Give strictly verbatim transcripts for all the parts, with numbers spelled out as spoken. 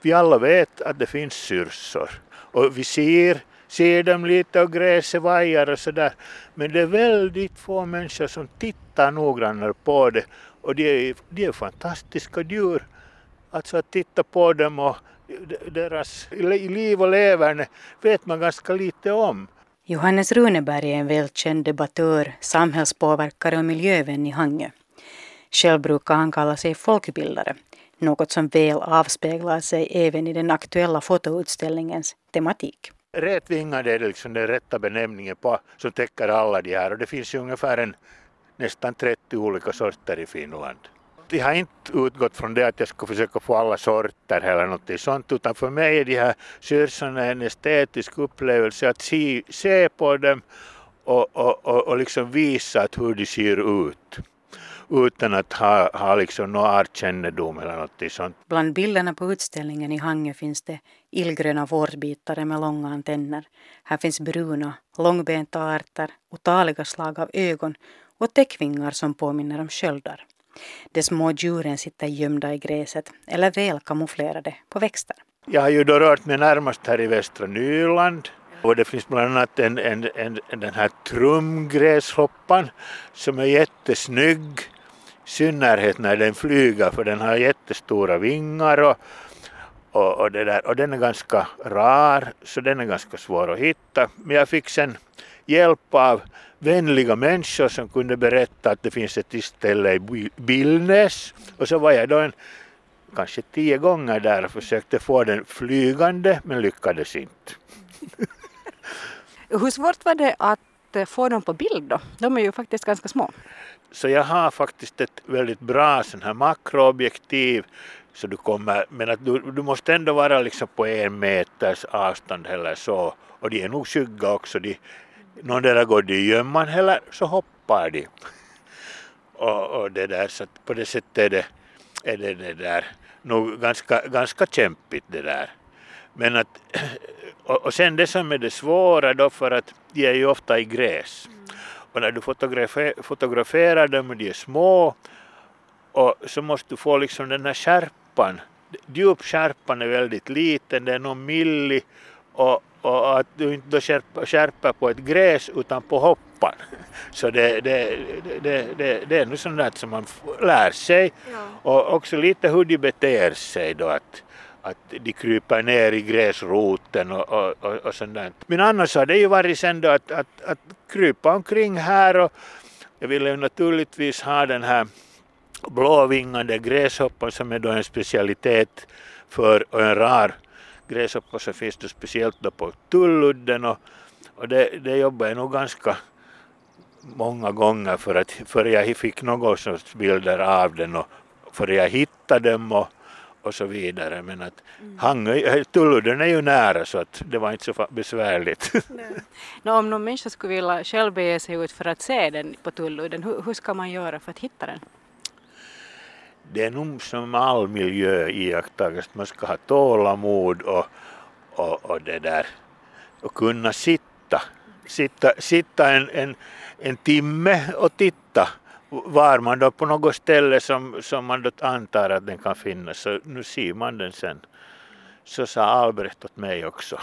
Vi alla vet att det finns syrsor och vi ser, ser dem lite och gräset vajar och sådär. Men det är väldigt få människor som tittar noggrannare på det och de är, de är fantastiska djur. Alltså att titta på dem och deras liv och leverne vet man ganska lite om. Johannes Runeberg är en välkänd debattör, samhällspåverkare och miljövän i Hangö. Själv brukar han kalla sig folkbildare, något som väl avspeglar sig även i den aktuella fotoutställningens tematik. Rätvingade är liksom den rätta benämningen på, som täcker alla de här och det finns ju ungefär en, nästan trettio olika sorter i Finland. Jag har inte utgått från det att jag ska försöka få alla sorter eller något sånt, utan för mig är de här syrsorna en estetisk upplevelse att se, se på dem och, och, och, och liksom visa att hur de ser ut. Utan att ha, ha liksom någon artkännedom eller något sånt. Bland bilderna på utställningen i Hangö finns det illgröna vårdbitare med långa antenner. Här finns bruna, långbenta arter, otaliga slag av ögon och täckvingar som påminner om sköldar. De små djuren sitter gömda i gräset eller väl kamouflerade på växter. Jag har ju då rört mig närmast här i västra Nyland. Och det finns bland annat en, en, en, den här trumgräshoppan som är jättesnygg. I synnerhet när den flyger för den har jättestora vingar och, och, och, det där, och den är ganska rar så den är ganska svår att hitta. Men jag fick sen hjälp av vänliga människor som kunde berätta att det finns ett ställe i Billnäs. Och så var jag då en, kanske tio gånger där och försökte få den flygande men lyckades inte. Hur svårt var det att få dem på bild då? De är ju faktiskt ganska små. Så jag har faktiskt ett väldigt bra sån här makroobjektiv så du kommer, men att du, du måste ändå vara liksom på en meters avstånd eller så. Och de är nog skygga också. De, någon där går de i gömman eller så hoppar de. och, och det där, så att på det sättet är det, är det, det där nog ganska, ganska kämpigt det där. Men att, och, och sen det som är det svåra då för att de är ju ofta i gräs. Och när du fotografer, fotograferar dem och de är små och så måste du få liksom den här skärpan. Djupskärpan är väldigt liten, det är någon milli och, och att du inte skärper, skärper på ett gräs utan på hoppan. Så det, det, det, det, det är nog sånt där som man lär sig. Ja. Och också lite hur de beter sig då att att de kryper ner i gräsroten och, och, och, och sånt där. Men annars har det ju varit sen då att, att, att krypa omkring här och jag ville ju naturligtvis ha den här blåvingade gräshoppan som är då en specialitet för och en rar gräshoppa så finns det speciellt då på Tulludden och, och det, det jobbar jag nog ganska många gånger för att för jag fick några sorts bilder av den och för jag hittade dem och och så vidare, men att mm. Hangö, Tulludden är ju nära så att det var inte så besvärligt. no, om någon människa skulle vilja själv bege sig ut för att se den på Tulludden, hur, hur ska man göra för att hitta den? Det är nog som all miljö iakttagast, man ska ha tålamod och, och, och det där och kunna sitta, sitta, sitta en, en, en timme och titta. Var man då på något ställe som, som man då antar att den kan finnas så nu ser man den sen. Så sa Albrecht åt mig också.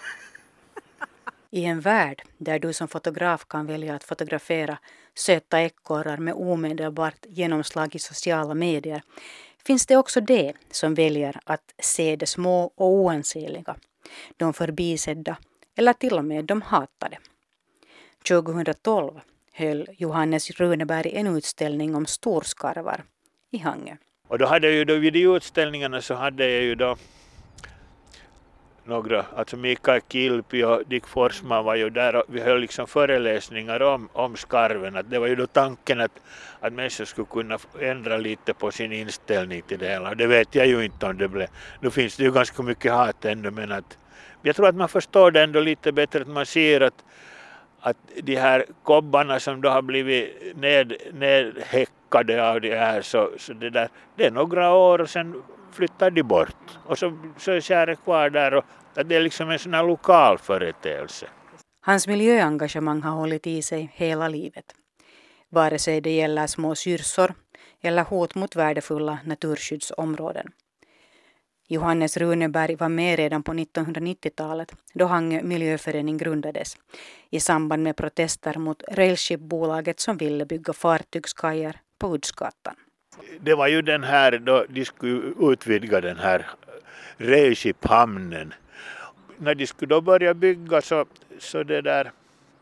I en värld där du som fotograf kan välja att fotografera söta ekorrar med omedelbart genomslag i sociala medier finns det också det som väljer att se det små och oansenliga, de förbisedda eller till och med de hatade. tjugohundratolv höll Johannes Runeberg en utställning om storskarvar i Hangö. Och då hade jag ju då vid de utställningarna så hade jag ju då några, alltså Mikael Kilpi och Dick Forsman var ju där och vi höll liksom föreläsningar om, om skarven. Att det var ju då tanken att, att människor skulle kunna ändra lite på sin inställning till det hela. Det vet jag ju inte om det blev. Nu finns det ju ganska mycket hat ännu men att jag tror att man förstår det ändå lite bättre att man ser att att de här kobbarna som då har blivit ned, nedhäckade av det här så, så det där, det är några år och sen flyttar de bort och så, så är skäret kvar där och att det är liksom en sån här lokal företeelse. Hans miljöengagemang har hållit i sig hela livet. Vare sig det gäller små syrsor eller hot mot värdefulla naturskyddsområden. Johannes Runeberg var med redan på nittonhundranittiotalet då Hangö miljöförening grundades i samband med protester mot Railship-bolaget som ville bygga fartygskajer på Udsgatan. Det var ju den här då de skulle utvidga den här Railship-hamnen. När de skulle då börja bygga så, så det där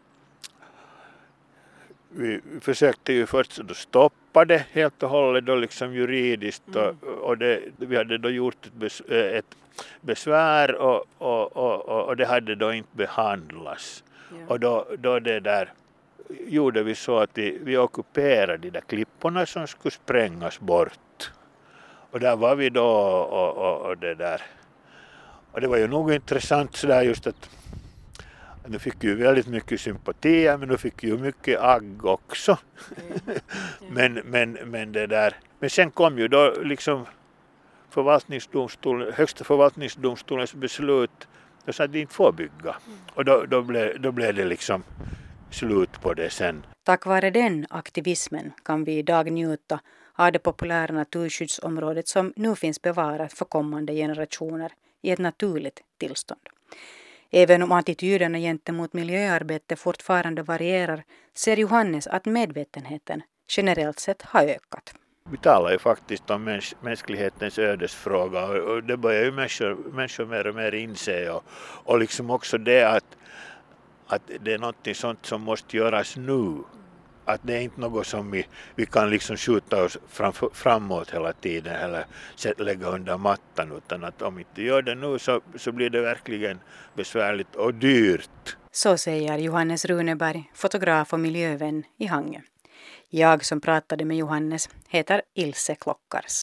vi försökte ju först då stoppa det helt och hållet då liksom juridiskt och, och det, vi hade då gjort ett, bes, ett besvär och, och, och, och det hade då inte behandlats. Ja. Och då, då det där gjorde vi så att vi, vi ockuperade de där klipporna som skulle sprängas bort. Och där var vi då och, och, och det där. Och det var ju nog intressant sådär just att nu fick ju väldigt mycket sympati men nu fick ju mycket agg också. Mm. Mm. men, men, men det där. Men sen kom ju då liksom förvaltningsdomstolen, högsta förvaltningsdomstolens beslut då sa att de inte får bygga. Mm. Och då, då, blev, då blev det liksom slut på det sen. Tack vare den aktivismen kan vi idag njuta av det populära naturskyddsområdet som nu finns bevarat för kommande generationer i ett naturligt tillstånd. Även om attityderna gentemot miljöarbete fortfarande varierar ser Johannes att medvetenheten generellt sett har ökat. Vi talar ju faktiskt om mäns- mänsklighetens ödesfråga och det börjar ju människor, människor mer och mer inse och, och liksom också det att, att det är något sånt som måste göras nu. Att det är inte något som vi, vi kan liksom skjuta oss fram, framåt hela tiden eller lägga under mattan utan att om vi inte gör det nu så, så blir det verkligen besvärligt och dyrt. Så säger Johannes Runeberg, fotograf och miljövän i Hangö. Jag som pratade med Johannes heter Ilse Klockars.